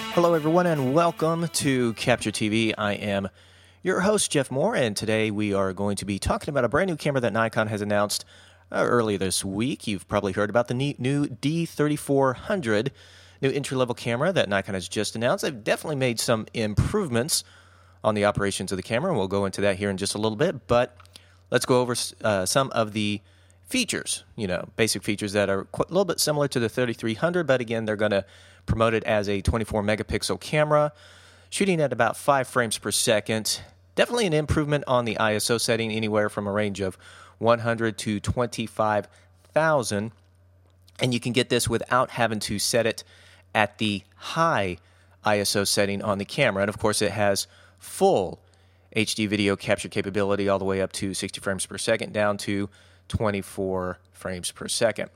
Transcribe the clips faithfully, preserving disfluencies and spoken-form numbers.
Hello, everyone, and welcome to Capture T V. I am your host, Jeff Moore, and today we are going to be talking about a brand new camera that Nikon has announced uh, earlier this week. You've probably heard about the neat new D thirty-four hundred, new entry-level camera that Nikon has just announced. They've definitely made some improvements on the operations of the camera, and we'll go into that here in just a little bit, but let's go over uh, some of the features, you know, basic features that are a little bit similar to the thirty-three hundred, but again, they're going to promote it as a twenty-four megapixel camera, shooting at about five frames per second. Definitely an improvement on the I S O setting, anywhere from a range of one hundred to twenty-five thousand, and you can get this without having to set it at the high I S O setting on the camera. And of course, it has full H D video capture capability all the way up to sixty frames per second down to twenty-four frames per second.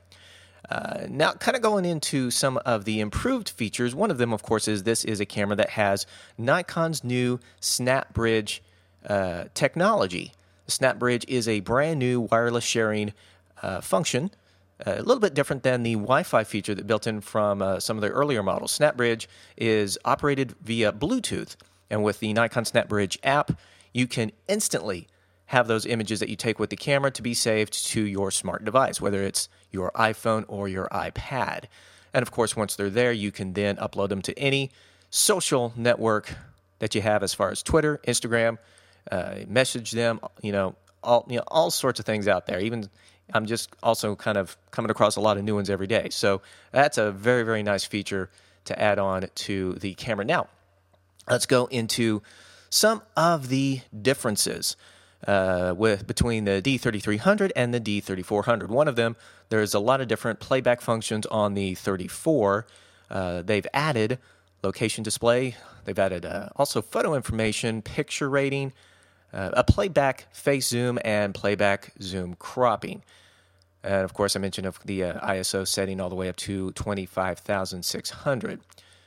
Uh, now, kind of going into some of the improved features, one of them, of course, is this is a camera that has Nikon's new SnapBridge uh, technology. SnapBridge is a brand new wireless sharing uh, function, uh, a little bit different than the Wi-Fi feature that built in from uh, some of the earlier models. SnapBridge is operated via Bluetooth, and with the Nikon SnapBridge app, you can instantly have those images that you take with the camera to be saved to your smart device, whether it's your iPhone or your iPad. And of course, once they're there, you can then upload them to any social network that you have, as far as Twitter, Instagram, uh, message them, you know, all you know, all sorts of things out there. Even I'm just also kind of coming across a lot of new ones every day. So that's a very, very nice feature to add on to the camera. Now, let's go into some of the differences Uh, with between the D thirty-three hundred and the D thirty-four hundred. One of them, there's a lot of different playback functions on the thirty-four. Uh, they've added location display. They've added uh, also photo information, picture rating, uh, a playback face zoom, and playback zoom cropping. And of course, I mentioned of the uh, I S O setting all the way up to twenty-five thousand six hundred.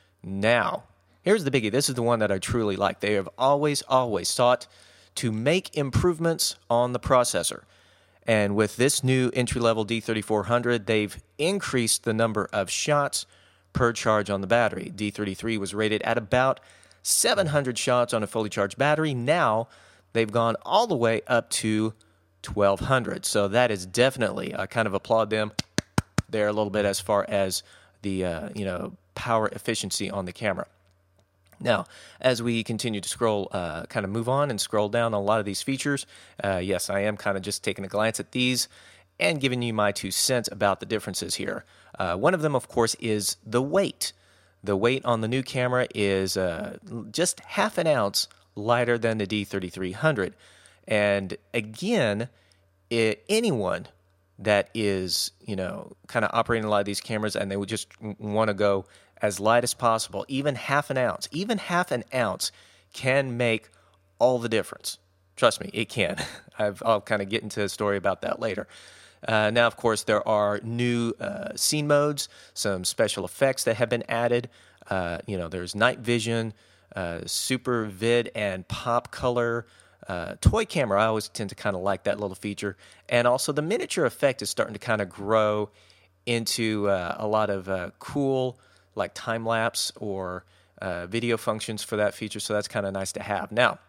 Now, here's the biggie. This is the one that I truly like. They have always, always sought to make improvements on the processor. And with this new entry-level D thirty-four hundred, they've increased the number of shots per charge on the battery. D thirty-three was rated at about seven hundred shots on a fully charged battery. Now, they've gone all the way up to twelve hundred. So that is definitely, I kind of applaud them there a little bit as far as the, uh, you know, power efficiency on the camera. Now, as we continue to scroll, uh, kind of move on and scroll down on a lot of these features, uh, yes, I am kind of just taking a glance at these and giving you my two cents about the differences here. Uh, one of them, of course, is the weight. The weight on the new camera is uh, just half an ounce lighter than the D thirty-three hundred. And again, it, anyone that is, you know, kind of operating a lot of these cameras and they would just want to go as light as possible, even half an ounce, even half an ounce can make all the difference. Trust me, it can. I've, I'll kind of get into a story about that later. Uh, now, of course, there are new uh, scene modes, some special effects that have been added. Uh, you know, there's night vision, uh, super vid and pop color, uh, toy camera. I always tend to kind of like that little feature. And also the miniature effect is starting to kind of grow into uh, a lot of uh, cool, like time-lapse or uh, video functions for that feature, so that's kind of nice to have. Now,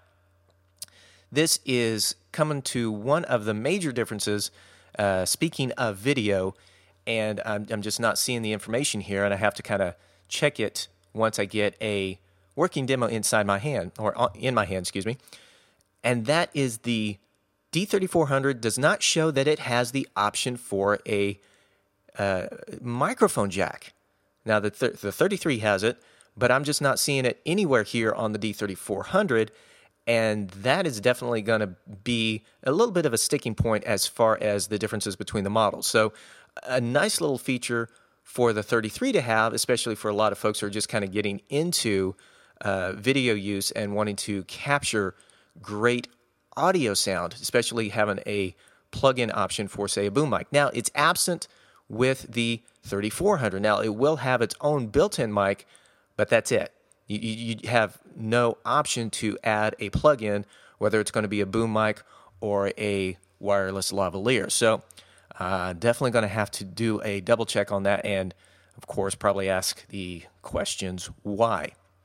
this is coming to one of the major differences, uh, speaking of video, and I'm, I'm just not seeing the information here, and I have to kind of check it once I get a working demo inside my hand, or in my hand, excuse me, and that is the D thirty-four hundred does not show that it has the option for a uh, microphone jack. Now, the, th- the thirty-three has it, but I'm just not seeing it anywhere here on the D thirty-four hundred, and that is definitely going to be a little bit of a sticking point as far as the differences between the models. So a nice little feature for the thirty-three to have, especially for a lot of folks who are just kind of getting into uh, video use and wanting to capture great audio sound, especially having a plug-in option for, say, a boom mic. Now, it's absent with the thirty-four hundred. Now, it will have its own built-in mic, but that's it. You, you, you have no option to add a plug-in, whether it's going to be a boom mic or a wireless lavalier. So uh, definitely going to have to do a double check on that and, of course, probably ask the questions why.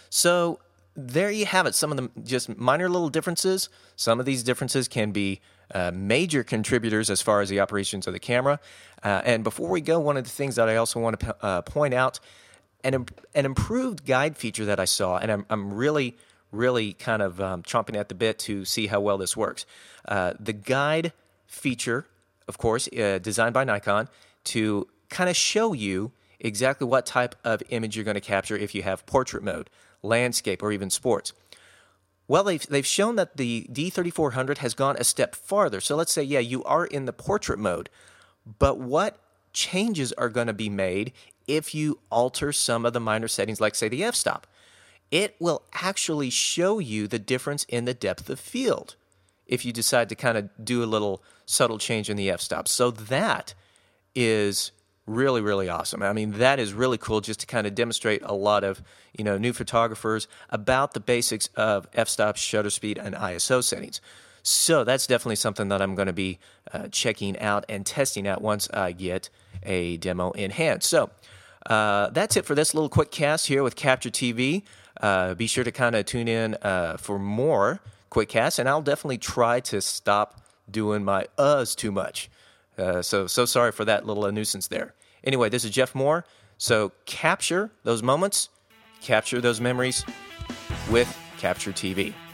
So there you have it. Some of them just minor little differences. Some of these differences can be uh, major contributors as far as the operations of the camera. Uh, and before we go, one of the things that I also want to uh, point out, an, an improved guide feature that I saw, and I'm, I'm really, really kind of um, chomping at the bit to see how well this works. Uh, the guide feature, of course, uh, designed by Nikon to kind of show you exactly what type of image you're going to capture if you have portrait mode, landscape, or even sports. Well, they've, they've shown that the D thirty-four hundred has gone a step farther. So let's say, yeah, you are in the portrait mode, but what changes are going to be made if you alter some of the minor settings, like, say, the f-stop? It will actually show you the difference in the depth of field if you decide to kind of do a little subtle change in the f-stop. So that is really, really awesome. I mean, that is really cool, just to kind of demonstrate a lot of, you know, new photographers about the basics of f-stop, shutter speed, and I S O settings. So that's definitely something that I'm going to be uh, checking out and testing out once I get a demo in hand. So uh, that's it for this little quick cast here with Capture T V. Uh, be sure to kind of tune in uh, for more quick casts, and I'll definitely try to stop doing my uhs too much. Uh, so, so sorry for that little uh, nuisance there. Anyway, this is Jeff Moore. So capture those moments, capture those memories with Capture T V.